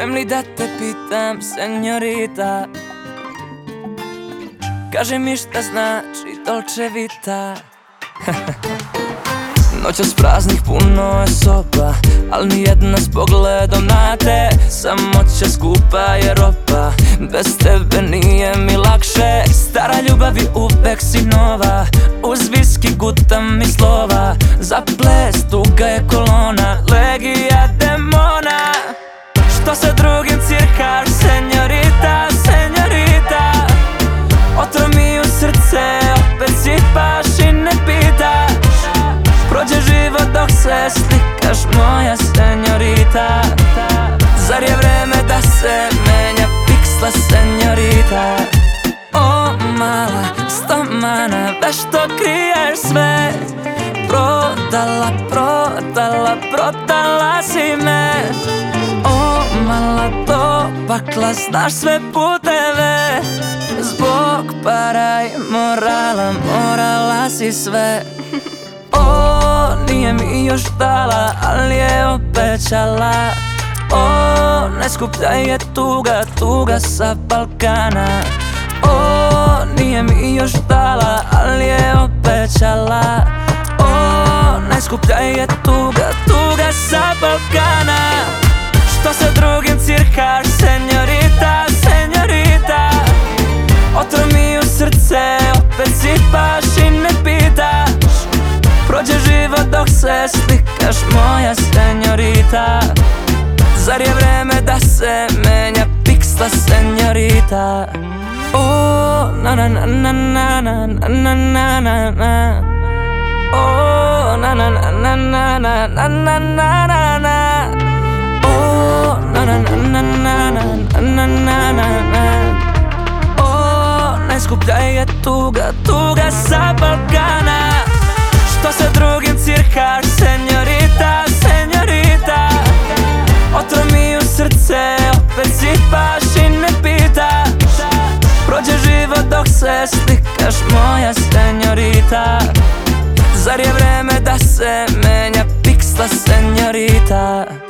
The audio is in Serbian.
Smem li da te pitam, senjorita? Kaži mi šta znači Dolce Vita. Noćas praznih puno je soba, al nijedna s pogledom na te. Samoća skupa je roba, bez tebe nije mi lakše. Stara ljubav i uvek si nova, uz viski gutam mi slova. Za ples tuga je kolona, legija demona. Što sa drugim cirkaš, senjorita, senjorita? Otro mi u srce, opet sipaš i ne pitaš. Prođe život dok se slikaš, moja senjorita. Zar je vreme da se menja piksla, senjorita? O mala stomana, vešto kriješ sve. Prodala, prodala, prodala si me. O mala do pakla, znaš sve puteve. Zbog para i morala, morala si sve. O, nije mi još dala, ali je obećala. O, najskuplja je tuga, tuga sa Balkana. O, nije mi još dala, ali je obećala. O, najskuplja je tuga, tuga sa Balkana. Što sa drugim cirkaš, senjorita, senjorita? Otro mi u srce, opet sipaš i ne pitaš. Prođe život dok se slikaš, moja senjorita. Zar je vreme da se menja piksla, senjorita? O, na na na na na na na na na na. O, na na na na na na na na na na na. O, na na na na na na na na na na. O, najskuplja je tuga, tuga sa Balkana. Što sa drugim cirkaš, senjorita, senjorita? Otro mi u srce, opet sipaš i ne pitaš. Prođe život dok se slikaš, moja senjorita. Zar je vreme da se menja piksla, senjorita?